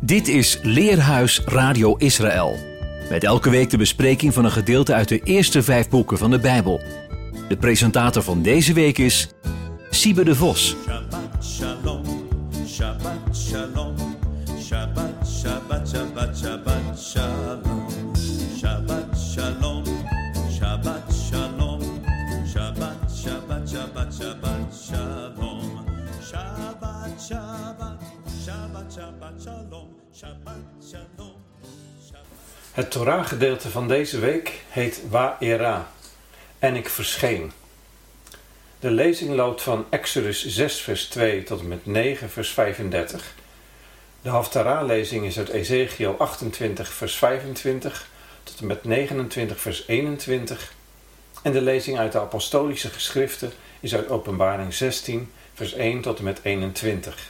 Dit is Leerhuis Radio Israël. Met elke week de bespreking van een gedeelte uit de eerste 5 boeken van de Bijbel. De presentator van deze week is Siebe de Vos. Shabbat shalom, Shabbat shalom, Shabbat, Shabbat, Shabbat, Shabbat shalom, Shabbat shalom, Shabbat shalom, Shabbat, Shabbat, Shabbat, Shabbat shalom, Shabbat, Shabbat, Shabbat, Shabbat shalom, Shabbat shalom. Het Torah-gedeelte van deze week heet Wa'era en ik verscheen. De lezing loopt van Exodus 6 vers 2 tot en met 9 vers 35. De Haftarah-lezing is uit Ezekiel 28 vers 25 tot en met 29 vers 21. En de lezing uit de apostolische geschriften is uit Openbaring 16 vers 1 tot en met 21.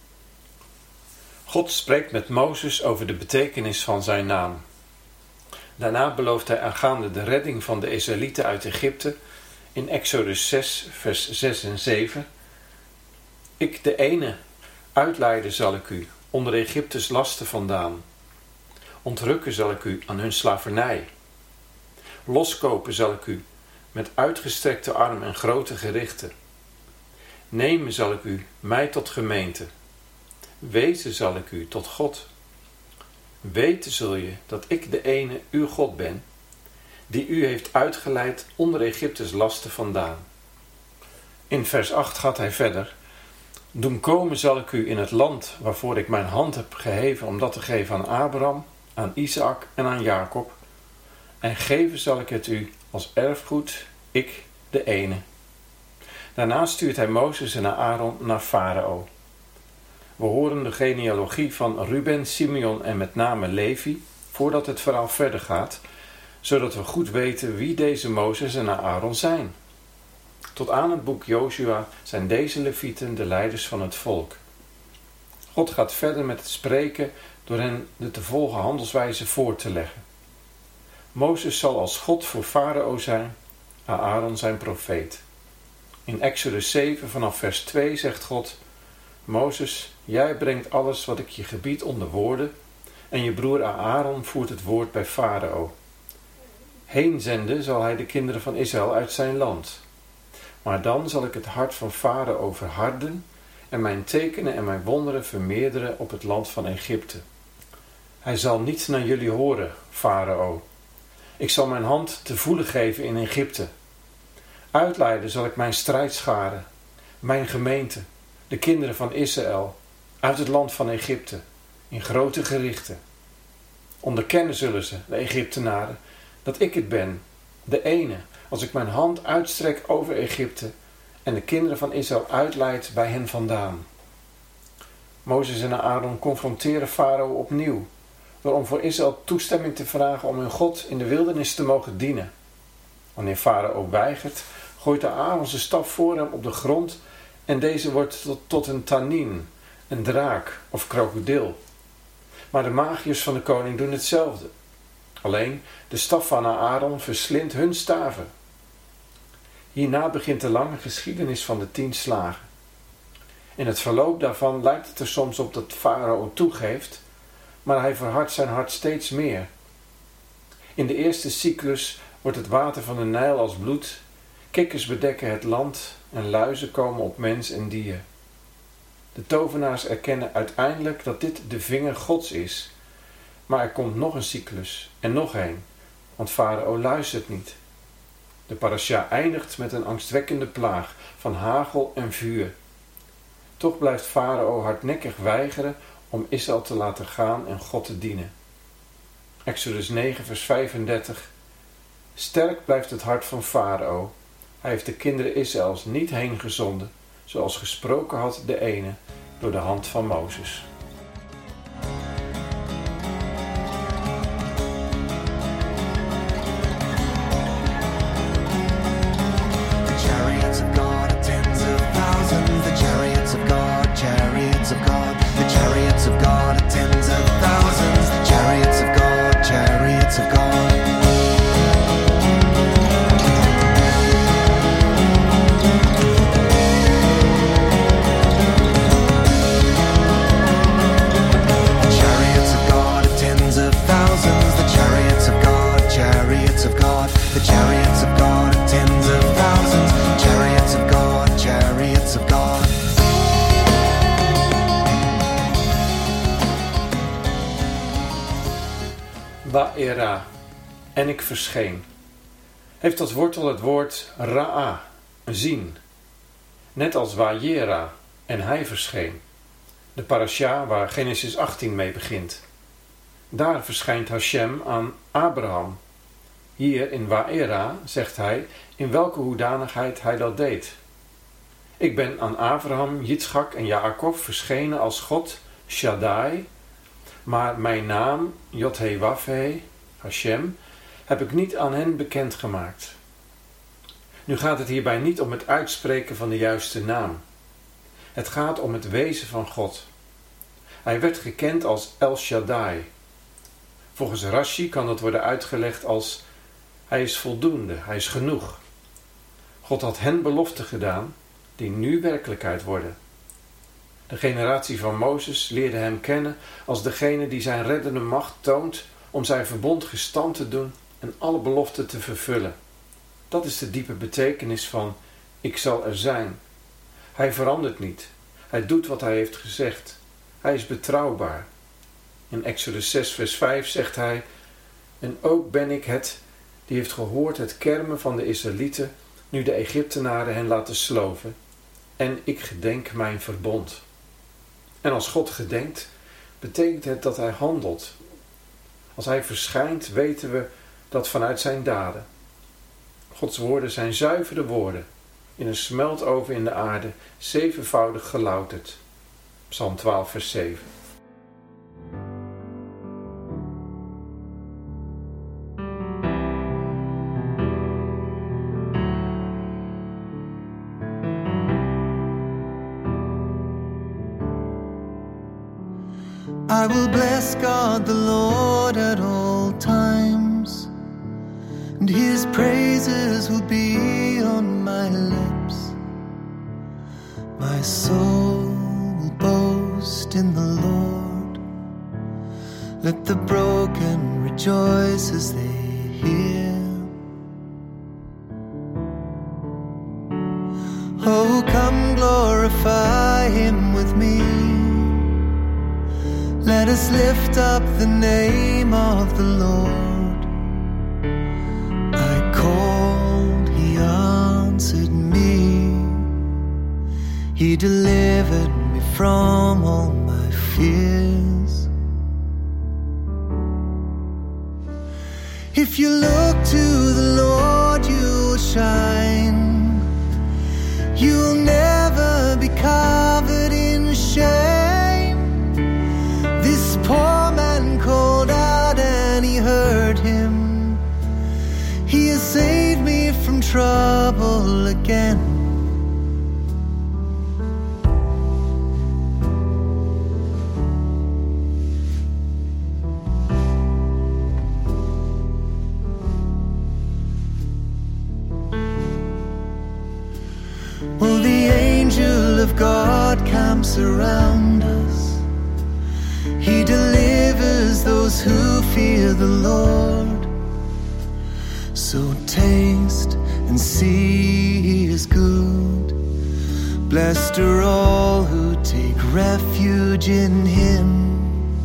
God spreekt met Mozes over de betekenis van zijn naam. Daarna belooft hij aangaande de redding van de Israëlieten uit Egypte in Exodus 6 vers 6 en 7. Ik de ene uitleiden zal ik u onder Egyptes lasten vandaan. Ontrukken zal ik u aan hun slavernij. Loskopen zal ik u met uitgestrekte arm en grote gerichten. Nemen zal ik u mij tot gemeente. Wezen zal ik u tot God. Weten zul je dat ik de ene uw God ben, die u heeft uitgeleid onder Egyptes lasten vandaan. In vers 8 gaat hij verder. Doen komen zal ik u in het land waarvoor ik mijn hand heb geheven om dat te geven aan Abraham, aan Isaac en aan Jacob. En geven zal ik het u als erfgoed, ik de ene. Daarna stuurt hij Mozes en Aaron naar Farao. We horen de genealogie van Ruben, Simeon en met name Levi, voordat het verhaal verder gaat, zodat we goed weten wie deze Mozes en Aaron zijn. Tot aan het boek Jozua zijn deze Levieten de leiders van het volk. God gaat verder met het spreken door hen de te volgen handelswijze voor te leggen. Mozes zal als God voor Farao zijn, Aaron zijn profeet. In Exodus 7 vanaf vers 2 zegt God: Mozes, jij brengt alles wat ik je gebied onder woorden en je broer Aaron voert het woord bij Farao. Heen zenden zal hij de kinderen van Israël uit zijn land. Maar dan zal ik het hart van Farao verharden en mijn tekenen en mijn wonderen vermeerderen op het land van Egypte. Hij zal niet naar jullie horen, Farao. Ik zal mijn hand te voelen geven in Egypte. Uitleiden zal ik mijn strijdscharen, mijn gemeente, de kinderen van Israël, uit het land van Egypte, in grote gerichten. Onderkennen zullen ze, de Egyptenaren, dat ik het ben, de ene, als ik mijn hand uitstrek over Egypte en de kinderen van Israël uitleid bij hen vandaan. Mozes en Aaron confronteren Farao opnieuw, door om voor Israël toestemming te vragen om hun God in de wildernis te mogen dienen. Wanneer Farao weigert, gooit Aaron zijn staf voor hem op de grond en deze wordt tot een tanin, een draak of krokodil. Maar de magiërs van de koning doen hetzelfde. Alleen de staf van Aaron verslindt hun staven. Hierna begint de lange geschiedenis van de 10 slagen. In het verloop daarvan lijkt het er soms op dat Farao toegeeft, maar hij verhardt zijn hart steeds meer. In de eerste cyclus wordt het water van de Nijl als bloed, kikkers bedekken het land en luizen komen op mens en dier. De tovenaars erkennen uiteindelijk dat dit de vinger Gods is, maar er komt nog een cyclus en nog een, want Farao luistert niet. De parasha eindigt met een angstwekkende plaag van hagel en vuur. Toch blijft Farao hardnekkig weigeren om Israël te laten gaan en God te dienen. Exodus 9 vers 35. Sterk blijft het hart van Farao. Hij heeft de kinderen Israëls niet heen gezonden, zoals gesproken had de ene door de hand van Mozes. Chariots Wa'era, en ik verscheen, heeft als wortel het woord ra'a, zien. Net als Wa'era, en hij verscheen. De parasha waar Genesis 18 mee begint. Daar verschijnt Hashem aan Abraham. Hier in Wa'era zegt hij in welke hoedanigheid hij dat deed. Ik ben aan Abraham, Jitschak en Jacob verschenen als God Shaddai, maar mijn naam, Yod-Heh-Wav-Heh, Hashem, heb ik niet aan hen bekendgemaakt. Nu gaat het hierbij niet om het uitspreken van de juiste naam. Het gaat om het wezen van God. Hij werd gekend als El Shaddai. Volgens Rashi kan dat worden uitgelegd als hij is voldoende, hij is genoeg. God had hen beloften gedaan die nu werkelijkheid worden. De generatie van Mozes leerde hem kennen als degene die zijn reddende macht toont om zijn verbond gestand te doen en alle beloften te vervullen. Dat is de diepe betekenis van ik zal er zijn. Hij verandert niet. Hij doet wat hij heeft gezegd. Hij is betrouwbaar. In Exodus 6 vers 5 zegt hij: en ook ben ik het die heeft gehoord het kermen van de Israëlieten nu de Egyptenaren hen laten sloven. En ik gedenk mijn verbond. En als God gedenkt, betekent het dat hij handelt. Als hij verschijnt, weten we dat vanuit zijn daden. Gods woorden zijn zuivere woorden, in een smeltoven in de aarde, zevenvoudig gelouterd. Psalm 12 vers 7. I will bless God the Lord at all times, and his praises will be on my lips. My soul will boast in the Lord. Let the broken rejoice as they hear. Oh, come glorify him with me. Let us lift up the name of the Lord. I called, he answered me. He delivered me from all my fears. If you look to the Lord, you'll shine. You'll never be covered in shame. This poor man called out and he heard him. He has saved me from trouble again. Well, the angel of God camps around us. He delivers those who fear the Lord. So taste and see he is good. Blessed are all who take refuge in him.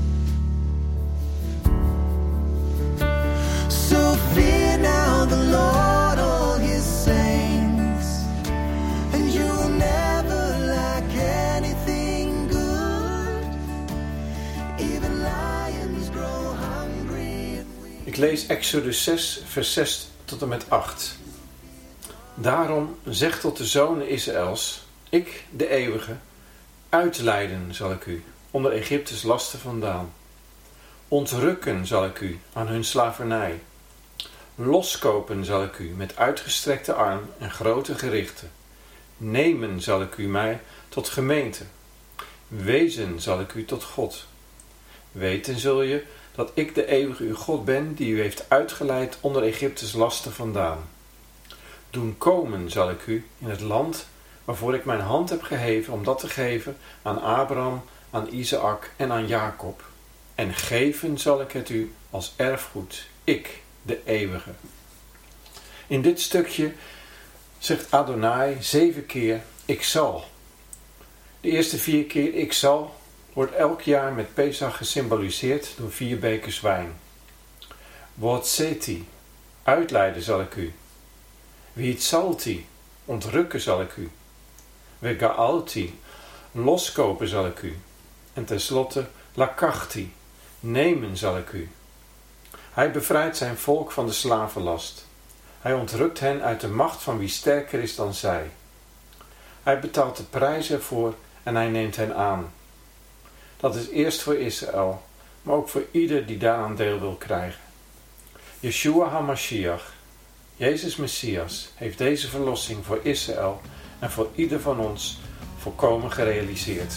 So fear now the Lord, all his saints, and you'll never lack anything good. Even lions grow hungry. Ik lees Exodus 6 vers 6 tot en met 8. Daarom zeg tot de zonen Israëls: ik, de eeuwige, uitleiden zal ik u onder Egyptes lasten vandaan. Ontrukken zal ik u aan hun slavernij. Loskopen zal ik u met uitgestrekte arm en grote gerichten. Nemen zal ik u mij tot gemeente. Wezen zal ik u tot God. Weten zul je dat ik de eeuwige uw God ben, die u heeft uitgeleid onder Egyptes lasten vandaan. Doen komen zal ik u in het land waarvoor ik mijn hand heb geheven om dat te geven aan Abraham, aan Isaac en aan Jacob. En geven zal ik het u als erfgoed, ik, de eeuwige. In dit stukje zegt Adonai 7 keer ik zal. De eerste 4 keer ik zal wordt elk jaar met Pesach gesymboliseerd door 4 bekers wijn. Wotseti, uitleiden zal ik u. Wietsalti, ontrukken zal ik u. Wegaalti, loskopen zal ik u. En tenslotte lakachti, nemen zal ik u. Hij bevrijdt zijn volk van de slavenlast. Hij ontrukt hen uit de macht van wie sterker is dan zij. Hij betaalt de prijs ervoor en hij neemt hen aan. Dat is eerst voor Israël, maar ook voor ieder die daaraan deel wil krijgen. Yeshua HaMashiach, Jezus Messias, heeft deze verlossing voor Israël en voor ieder van ons volkomen gerealiseerd.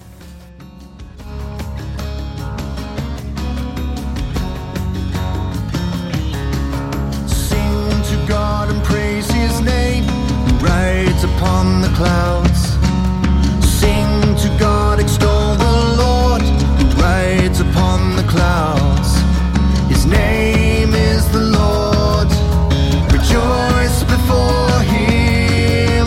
Sing to God and praise His name, who rides upon the clouds. Sing to God, extol the Lord, who rides upon the clouds. His name is the Lord, rejoice before Him.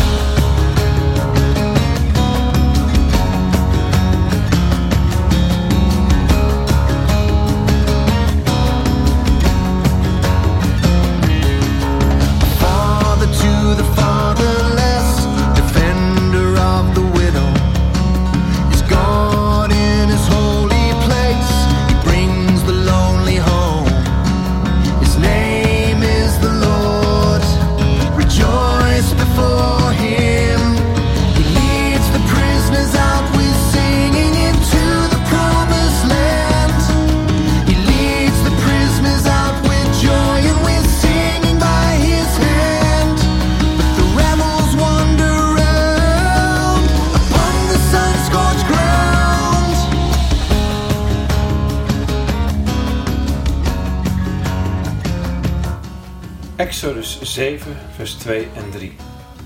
Father to the fatherless, defender of the widow, is God in His holy place. He brings the lonely home. His name is the Lord, rejoice before Him. He leads the prisoners out with singing into the promised land. He leads the prisoners out with joy and with singing by His hand. But the rebels wander around upon the sun-scorched ground. Exodus 7, vers 2 en 3.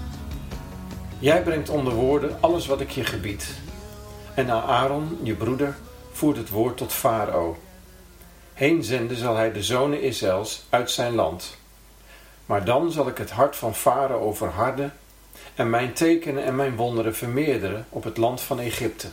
Jij brengt onder woorden alles wat ik je gebied. En Aaron, je broeder, voert het woord tot Farao. Heen zenden zal hij de zonen Israëls uit zijn land. Maar dan zal ik het hart van Farao verharden en mijn tekenen en mijn wonderen vermeerderen op het land van Egypte.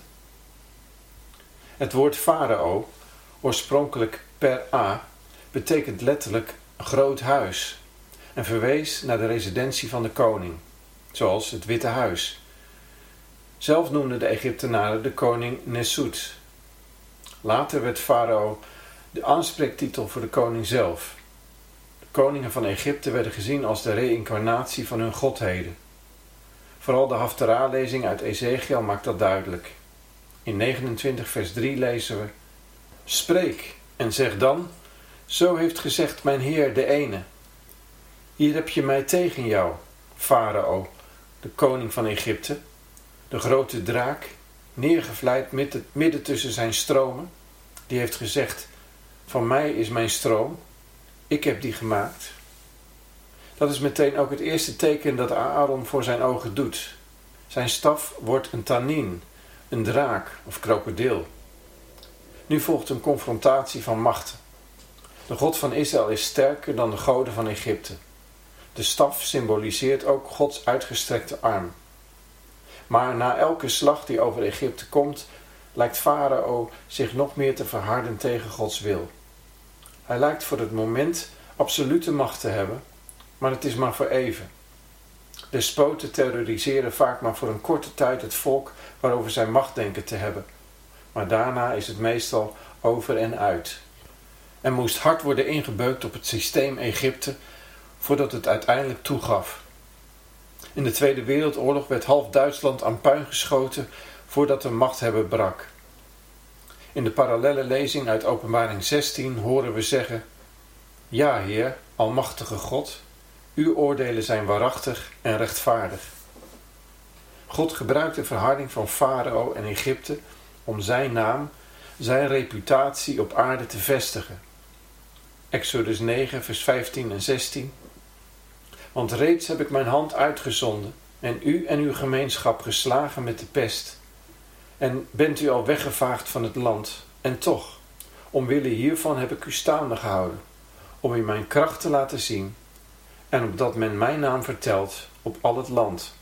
Het woord Farao, oorspronkelijk per-a, betekent letterlijk groot huis en verwees naar de residentie van de koning, zoals het Witte Huis. Zelf noemden de Egyptenaren de koning Nesut. Later werd Farao de aanspreektitel voor de koning zelf. De koningen van Egypte werden gezien als de reïncarnatie van hun godheden. Vooral de Haftarah-lezing uit Ezekiel maakt dat duidelijk. In 29 vers 3 lezen we: Spreek en zeg dan: Zo heeft gezegd mijn Heer de ene. Hier heb je mij tegen jou, Farao, de koning van Egypte, de grote draak, neergevlijd midden tussen zijn stromen. Die heeft gezegd: Van mij is mijn stroom, ik heb die gemaakt. Dat is meteen ook het eerste teken dat Aaron voor zijn ogen doet. Zijn staf wordt een tanin, een draak of krokodil. Nu volgt een confrontatie van machten. De God van Israël is sterker dan de goden van Egypte. De staf symboliseert ook Gods uitgestrekte arm. Maar na elke slag die over Egypte komt, lijkt Farao zich nog meer te verharden tegen Gods wil. Hij lijkt voor het moment absolute macht te hebben, maar het is maar voor even. Despoten terroriseren vaak maar voor een korte tijd het volk waarover zij macht denken te hebben. Maar daarna is het meestal over en uit. Er moest hard worden ingebeukt op het systeem Egypte voordat het uiteindelijk toegaf. In de Tweede Wereldoorlog werd half Duitsland aan puin geschoten voordat de machthebber brak. In de parallelle lezing uit Openbaring 16 horen we zeggen: Ja, Heer, almachtige God, uw oordelen zijn waarachtig en rechtvaardig. God gebruikt de verharding van Farao en Egypte om zijn naam, zijn reputatie op aarde te vestigen. Exodus 9, vers 15 en 16. Want reeds heb ik mijn hand uitgezonden en u en uw gemeenschap geslagen met de pest. En bent u al weggevaagd van het land. En toch, omwille hiervan heb ik u staande gehouden, om u mijn kracht te laten zien en opdat men mijn naam vertelt op al het land.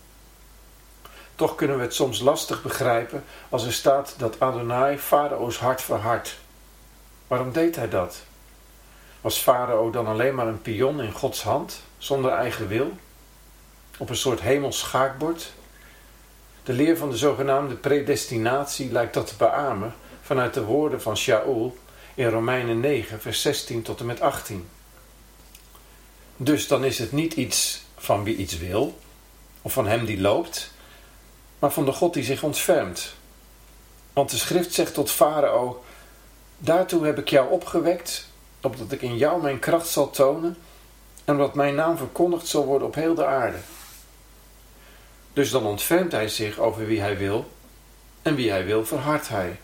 Toch kunnen we het soms lastig begrijpen als er staat dat Adonai Farao's hart verhardt. Waarom deed hij dat? Was Farao dan alleen maar een pion in Gods hand, zonder eigen wil? Op een soort hemels schaakbord? De leer van de zogenaamde predestinatie lijkt dat te beamen vanuit de woorden van Shaul in Romeinen 9, vers 16 tot en met 18. Dus dan is het niet iets van wie iets wil, of van hem die loopt, maar van de God die zich ontfermt. Want de schrift zegt tot Farao: daartoe heb ik jou opgewekt, opdat ik in jou mijn kracht zal tonen en omdat mijn naam verkondigd zal worden op heel de aarde. Dus dan ontfermt hij zich over wie hij wil en wie hij wil verhardt hij.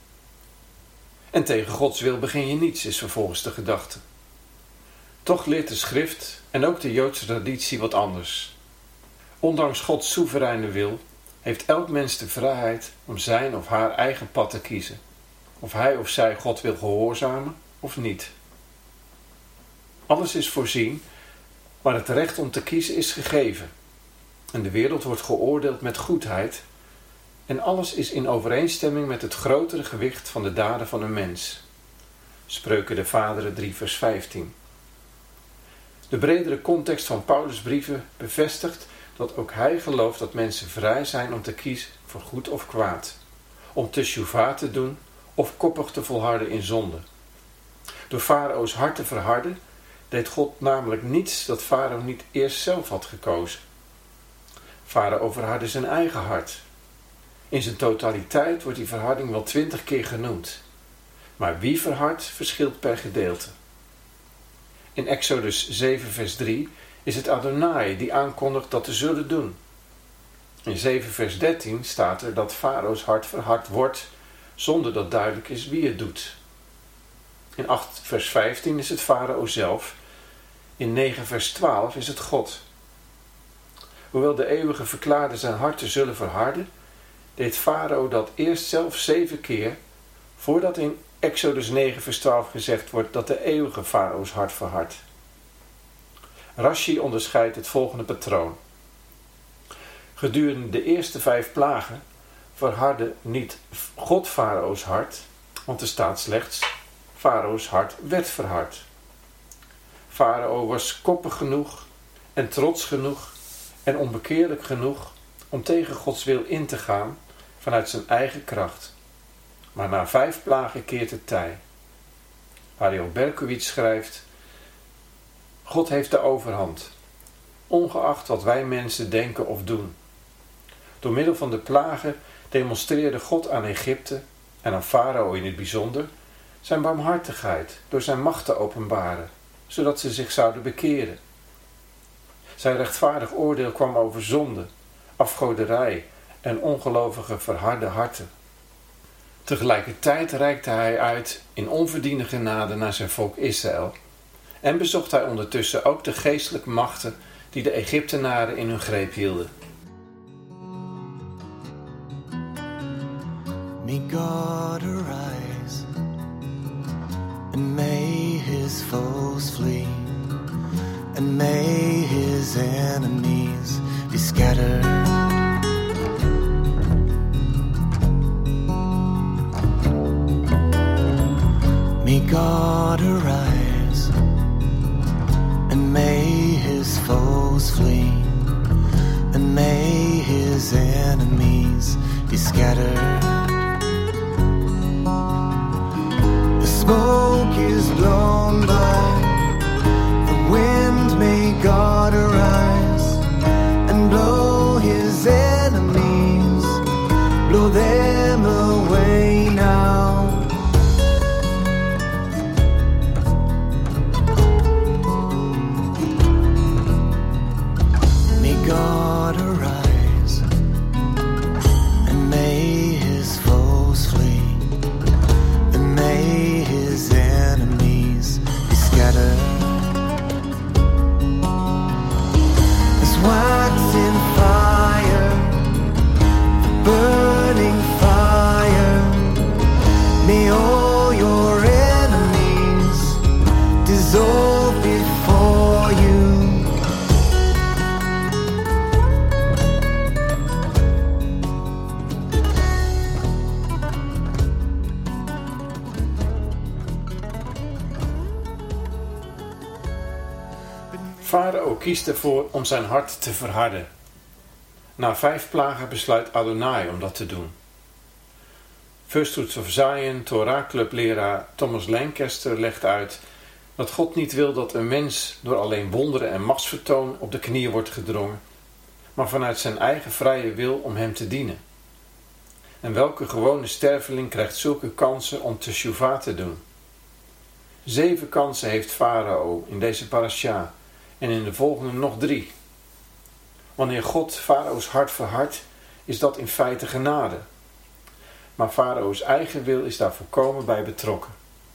En tegen Gods wil begin je niets, is vervolgens de gedachte. Toch leert de schrift en ook de Joodse traditie wat anders. Ondanks Gods soevereine wil heeft elk mens de vrijheid om zijn of haar eigen pad te kiezen. Of hij of zij God wil gehoorzamen of niet. Alles is voorzien, maar het recht om te kiezen is gegeven. En de wereld wordt geoordeeld met goedheid. En alles is in overeenstemming met het grotere gewicht van de daden van een mens. Spreuken de Vaderen 3 vers 15. De bredere context van Paulus' brieven bevestigt dat ook hij gelooft dat mensen vrij zijn om te kiezen voor goed of kwaad. Om teshuva te doen of koppig te volharden in zonde. Door Farao's hart te verharden deed God namelijk niets dat Farao niet eerst zelf had gekozen. Farao verhardde zijn eigen hart. In zijn totaliteit wordt die verharding wel 20 keer genoemd. Maar wie verhardt verschilt per gedeelte. In Exodus 7 vers 3 is het Adonai die aankondigt dat te zullen doen. In 7 vers 13 staat er dat Farao's hart verhard wordt, zonder dat duidelijk is wie het doet. In 8 vers 15 is het Farao zelf. In 9 vers 12 is het God. Hoewel de eeuwige verklaarde zijn hart te zullen verharden, deed Farao dat eerst zelf 7 keer, voordat in Exodus 9 vers 12 gezegd wordt dat de eeuwige Farao's hart verhardt. Rashi onderscheidt het volgende patroon. Gedurende de eerste 5 plagen verhardde niet God Farao's hart, want er staat slechts: Farao's hart werd verhard. Farao was koppig genoeg en trots genoeg en onbekeerlijk genoeg om tegen Gods wil in te gaan vanuit zijn eigen kracht. Maar na 5 plagen keert het tij. Ariel Berkowitz schrijft: God heeft de overhand, ongeacht wat wij mensen denken of doen. Door middel van de plagen demonstreerde God aan Egypte en aan Farao in het bijzonder zijn barmhartigheid door zijn macht te openbaren, zodat ze zich zouden bekeren. Zijn rechtvaardig oordeel kwam over zonde, afgoderij en ongelovige verharde harten. Tegelijkertijd reikte hij uit in onverdiende genade naar zijn volk Israël en bezocht hij ondertussen ook de geestelijke machten die de Egyptenaren in hun greep hielden. May God arise, and may his foes flee, and may his enemies be scattered. May God arise, and may his foes flee, and may his enemies be scattered. The smoke is blown by the wind, may God arise and blow his enemies, blow them away now. May God arise and may his foes flee, and may his enemies Farao kiest ervoor om zijn hart te verharden. Na 5 plagen besluit Adonai om dat te doen. First Fruits of Zion, Torah Club leraar Thomas Lancaster legt uit dat God niet wil dat een mens door alleen wonderen en machtsvertoon op de knieën wordt gedrongen, maar vanuit zijn eigen vrije wil om hem te dienen. En welke gewone sterveling krijgt zulke kansen om teshuvah te doen? 7 kansen heeft Farao in deze parasha en in de volgende nog 3. Wanneer God Farao's hart verhardt, is dat in feite genade. Maar Farao's eigen wil is daar volkomen bij betrokken.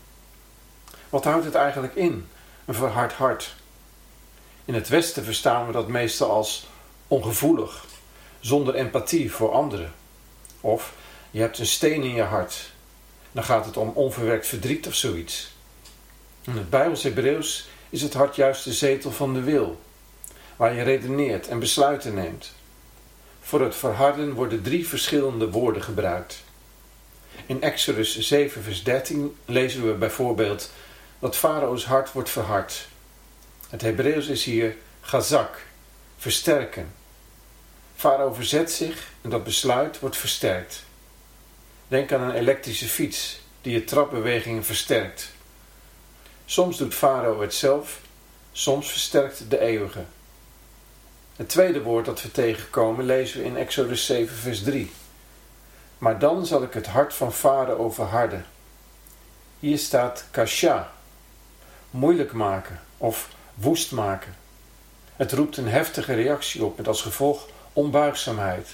Wat houdt het eigenlijk in, een verhard hart? In het Westen verstaan we dat meestal als ongevoelig, zonder empathie voor anderen. Of je hebt een steen in je hart. Dan gaat het om onverwerkt verdriet of zoiets. In het Bijbels Hebreeuws is het hart juist de zetel van de wil, waar je redeneert en besluiten neemt. Voor het verharden worden 3 verschillende woorden gebruikt. In Exodus 7 vers 13 lezen we bijvoorbeeld dat Farao's hart wordt verhard. Het Hebreeuws is hier chazak, versterken. Farao verzet zich en dat besluit wordt versterkt. Denk aan een elektrische fiets die je trapbewegingen versterkt. Soms doet Farao het zelf, soms versterkt de eeuwige. Het tweede woord dat we tegenkomen lezen we in Exodus 7 vers 3. Maar dan zal ik het hart van Farao verharden. Hier staat kasha, moeilijk maken of woest maken. Het roept een heftige reactie op met als gevolg onbuigzaamheid.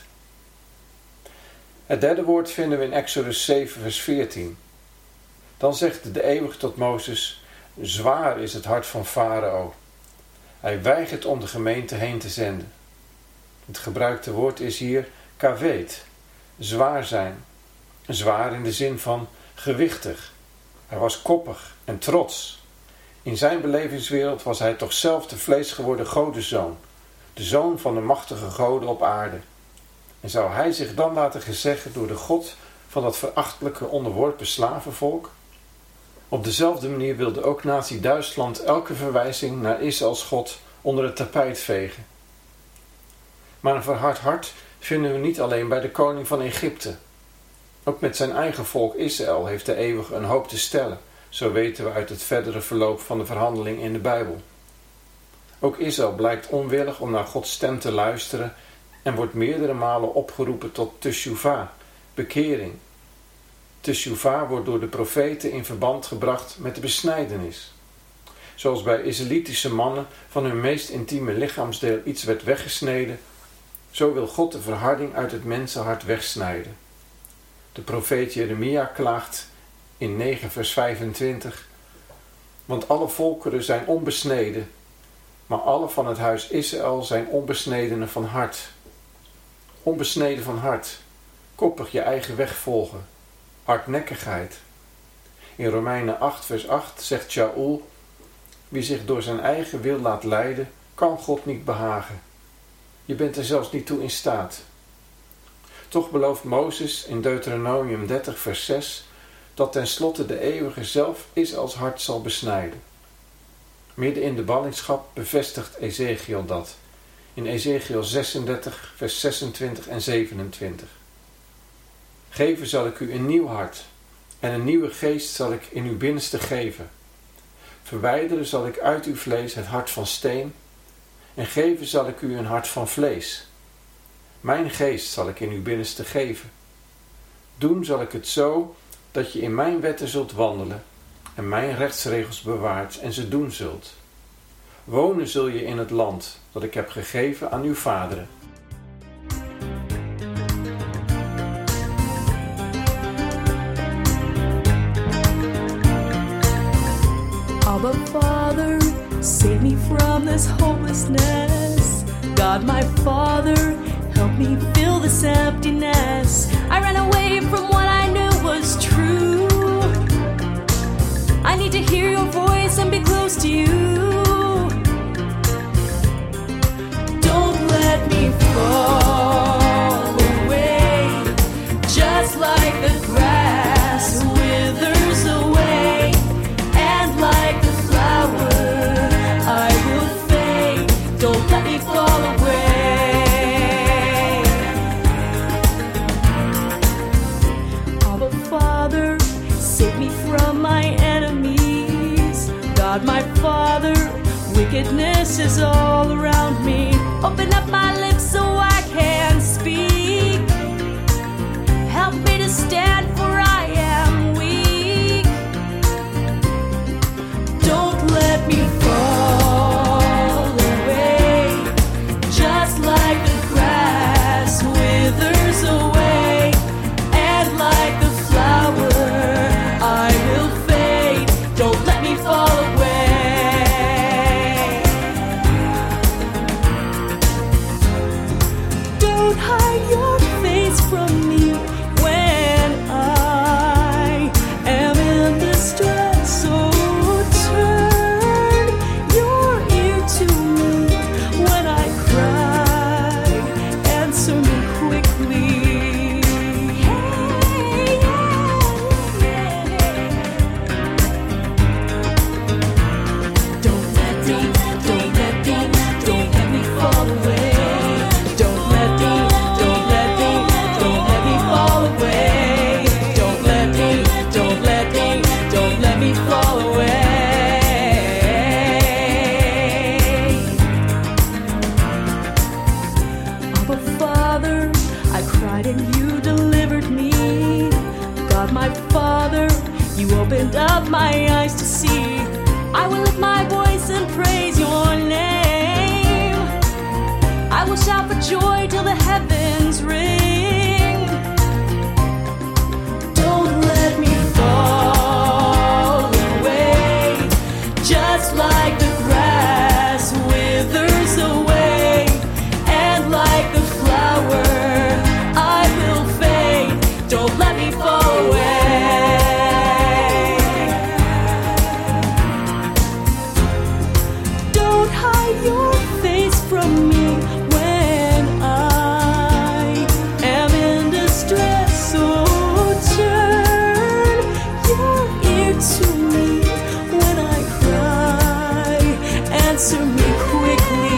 Het derde woord vinden we in Exodus 7 vers 14. Dan zegt de eeuwige tot Mozes, zwaar is het hart van Farao. Hij weigert om de gemeente heen te zenden. Het gebruikte woord is hier kaveet, zwaar zijn. Zwaar in de zin van gewichtig. Hij was koppig en trots. In zijn belevingswereld was hij toch zelf de vleesgeworden godenzoon, de zoon van de machtige goden op aarde. En zou hij zich dan laten gezeggen door de God van dat verachtelijke onderworpen slavenvolk? Op dezelfde manier wilde ook Nazi-Duitsland elke verwijzing naar Israëls God onder het tapijt vegen. Maar een verhard hart vinden we niet alleen bij de koning van Egypte. Ook met zijn eigen volk Israël heeft de eeuwige een hoop te stellen, zo weten we uit het verdere verloop van de verhandeling in de Bijbel. Ook Israël blijkt onwillig om naar Gods stem te luisteren en wordt meerdere malen opgeroepen tot teshuvah, bekering. Teshuvah wordt door de profeten in verband gebracht met de besnijdenis. Zoals bij Israëlitische mannen van hun meest intieme lichaamsdeel iets werd weggesneden, zo wil God de verharding uit het mensenhart wegsnijden. De profeet Jeremia klaagt in 9 vers 25, want alle volkeren zijn onbesneden, maar alle van het huis Israël zijn onbesnedenen van hart. Onbesneden van hart, koppig je eigen weg volgen, hardnekkigheid. In Romeinen 8 vers 8 zegt Shaul, wie zich door zijn eigen wil laat leiden, kan God niet behagen. Je bent er zelfs niet toe in staat. Toch belooft Mozes in Deuteronomium 30 vers 6 dat tenslotte de eeuwige zelf Israëls hart zal besnijden. Midden in de ballingschap bevestigt Ezekiel dat, in Ezekiel 36 vers 26 en 27. Geven zal ik u een nieuw hart en een nieuwe geest zal ik in uw binnenste geven. Verwijderen zal ik uit uw vlees het hart van steen en geven zal ik u een hart van vlees. Mijn geest zal ik in uw binnenste geven. Doen zal ik het zo dat je in mijn wetten zult wandelen en mijn rechtsregels bewaart en ze doen zult. Wonen zul je in het land dat ik heb gegeven aan uw vaderen. Abba Father, save me from this hopelessness. God my Father, help me fill this emptiness. I ran away from what I knew was true. I need to hear your voice and be close to you. Don't let me fall away, just like the grass withers away, and like the flower I will fade. me from my enemies. God, my Father, wickedness is all around me. Open up my lips so I can speak. Help me to stand, for I am weak. Don't let me fall away, just like the grass withers away, and like the flower I will fade. Don't let me fall away. Don't hide your face from me when I am in distress. So turn your ear to me when I cry. Answer me quickly. Hey, yeah. Don't let me fall away. Don't let me fall away. Don't let me fall away. Abba, Father, I cried and you delivered me. God, my Father, you opened up my eyes to see. I will lift my voice and praise your name. I will shout for joy till the heavens ring. Don't let me fall away, just like the grass withers away, and like the flower I will fade. Don't let me fall away. Don't hide your face from me when I am in distress. So turn your ear to me when I cry. Answer me quickly.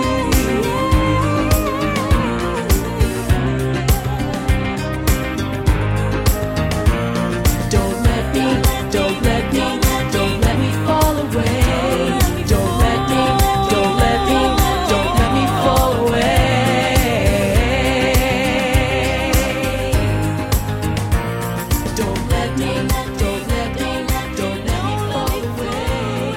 Don't let me fall away. Don't let me fall away. Don't let me fall away.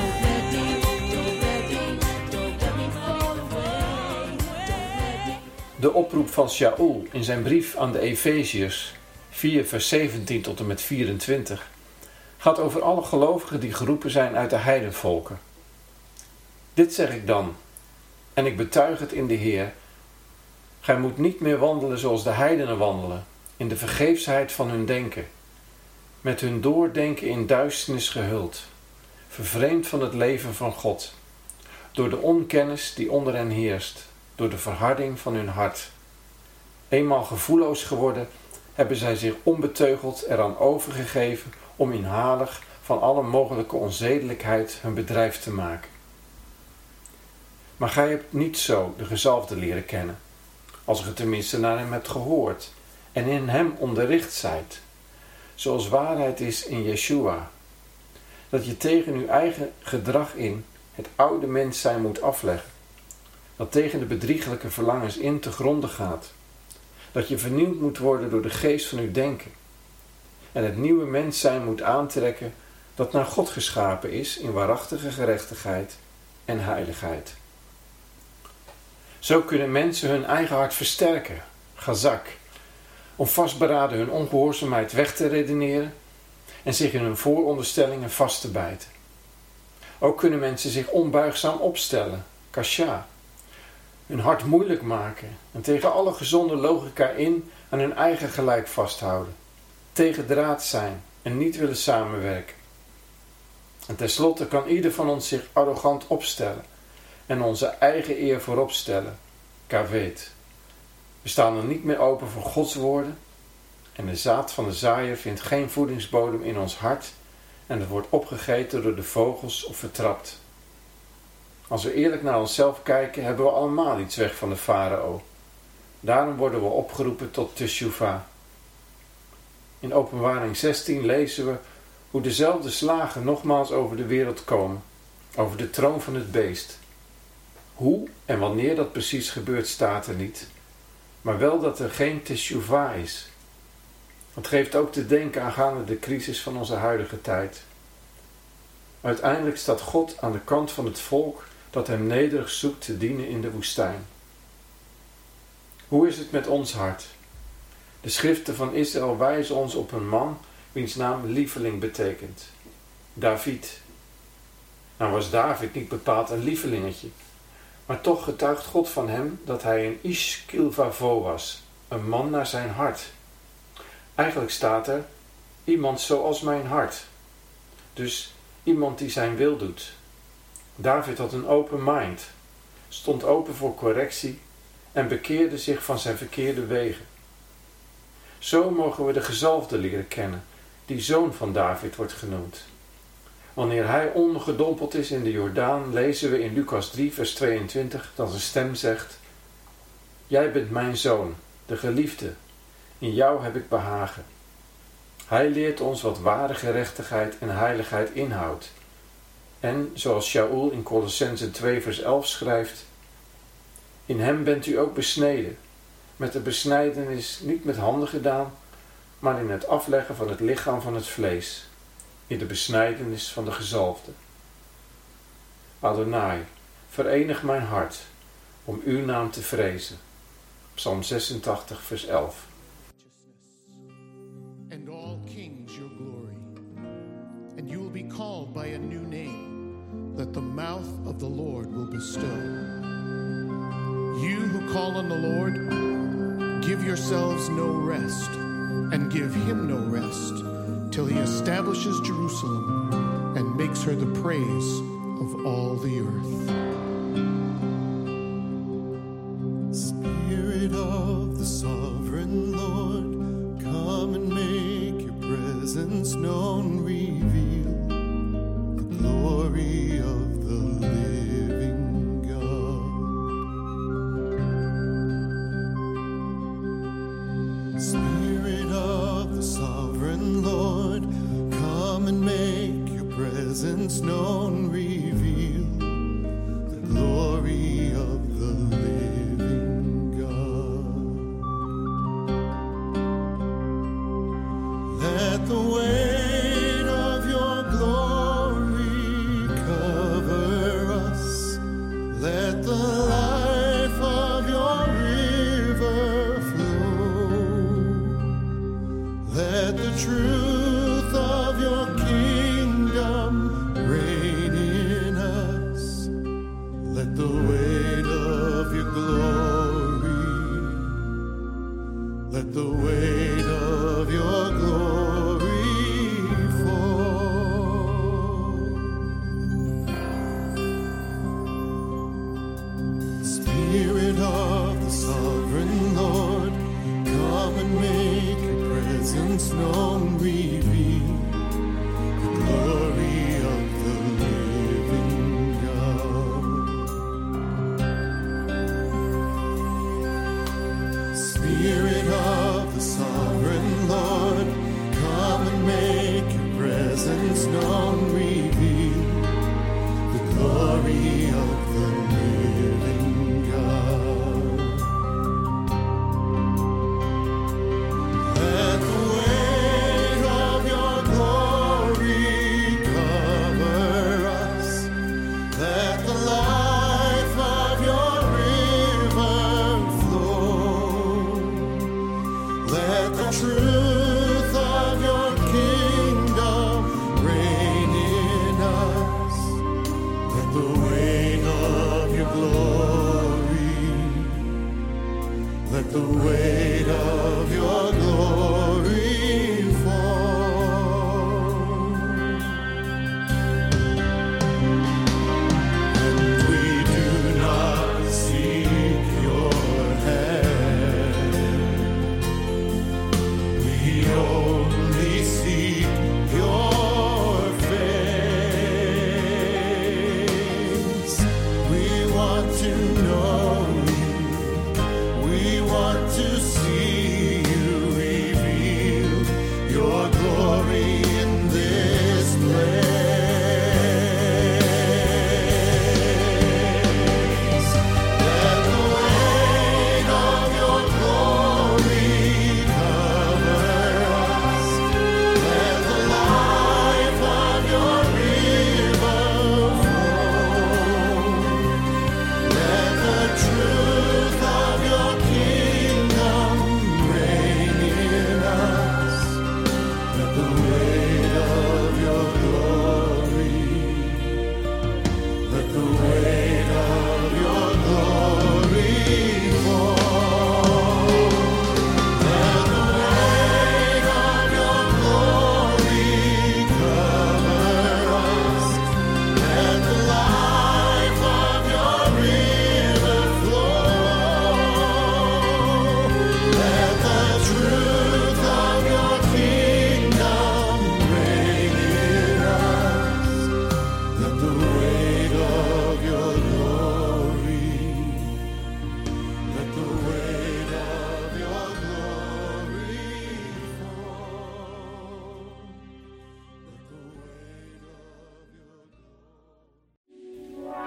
Don't let me fall away. De oproep van Shaul in zijn brief aan de Efeziërs 4 vers 17 tot en met 24 gaat over alle gelovigen die geroepen zijn uit de heidenvolken. Dit zeg ik dan, en ik betuig het in de Heer: gij moet niet meer wandelen zoals de heidenen wandelen, in de vergeefsheid van hun denken, met hun doordenken in duisternis gehuld, vervreemd van het leven van God, door de onkennis die onder hen heerst, door de verharding van hun hart. Eenmaal gevoelloos geworden, hebben zij zich onbeteugeld eraan overgegeven om inhalig van alle mogelijke onzedelijkheid hun bedrijf te maken. Maar gij hebt niet zo de gezalfde leren kennen, als ge tenminste naar hem hebt gehoord en in hem onderricht zijt, zoals waarheid is in Yeshua, dat je tegen uw eigen gedrag in het oude mens zijn moet afleggen, dat tegen de bedrieglijke verlangens in te gronde gaat, dat je vernieuwd moet worden door de geest van uw denken en het nieuwe mens zijn moet aantrekken dat naar God geschapen is in waarachtige gerechtigheid en heiligheid. Zo kunnen mensen hun eigen hart versterken, gazak, om vastberaden hun ongehoorzaamheid weg te redeneren en zich in hun vooronderstellingen vast te bijten. Ook kunnen mensen zich onbuigzaam opstellen, kasha, hun hart moeilijk maken en tegen alle gezonde logica in aan hun eigen gelijk vasthouden, tegendraad zijn en niet willen samenwerken. En tenslotte kan ieder van ons zich arrogant opstellen en onze eigen eer voorop stellen, kaveet. We staan er niet meer open voor Gods woorden en de zaad van de zaaier vindt geen voedingsbodem in ons hart en het wordt opgegeten door de vogels of vertrapt. Als we eerlijk naar onszelf kijken, hebben we allemaal iets weg van de farao. Daarom worden we opgeroepen tot teshuvah. In Openbaring 16 lezen we hoe dezelfde slagen nogmaals over de wereld komen, over de troon van het beest. Hoe en wanneer dat precies gebeurt staat er niet, maar wel dat er geen teshuvah is. Het geeft ook te denken aangaande de crisis van onze huidige tijd. Uiteindelijk staat God aan de kant van het volk dat hem nederig zoekt te dienen in de woestijn. Hoe is het met ons hart? De schriften van Israël wijzen ons op een man wiens naam lieveling betekent. David. Nou was David niet bepaald een lievelingetje, maar toch getuigt God van hem dat hij een ish kilvavo was, een man naar zijn hart. Eigenlijk staat er, iemand zoals mijn hart. Dus iemand die zijn wil doet. David had een open mind, stond open voor correctie en bekeerde zich van zijn verkeerde wegen. Zo mogen we de gezalfde leren kennen, die zoon van David wordt genoemd. Wanneer hij ongedompeld is in de Jordaan, lezen we in Lucas 3 vers 22 dat een stem zegt: Jij bent mijn zoon, de geliefde, in jou heb ik behagen. Hij leert ons wat ware gerechtigheid en heiligheid inhoudt. En, zoals Shaul in Colossenzen 2 vers 11 schrijft: In hem bent u ook besneden, met de besnijdenis niet met handen gedaan, maar in het afleggen van het lichaam van het vlees, in de besnijdenis van de gezalfde. Adonai, verenig mijn hart om uw naam te vrezen. Psalm 86 vers 11. And all kings your glory, and you will be called by a new name that the mouth of the Lord will bestow. You who call on the Lord, give yourselves no rest, and give him no rest, till he establishes Jerusalem and makes her the praise of all the earth. Spirit of the sovereign Lord, come and make your presence known, reveal the glory of the living God. Spirit of the sovereign Lord, come and make your presence known, reveal the glory of the living God. Let the weight of your glory cover us. Let the life of your river flow. Let the truth of your kingdom reign in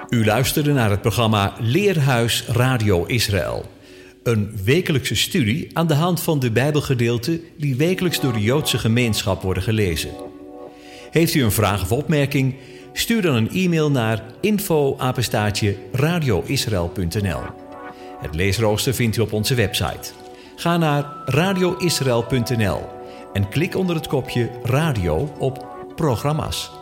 U luisterde naar het programma Leerhuis Radio Israël. Een wekelijkse studie aan de hand van de Bijbelgedeelten die wekelijks door de Joodse gemeenschap worden gelezen. Heeft u een vraag of opmerking? Stuur dan een e-mail naar info@radioisrael.nl. Het leesrooster vindt u op onze website. Ga naar radioisrael.nl en klik onder het kopje Radio op Programma's.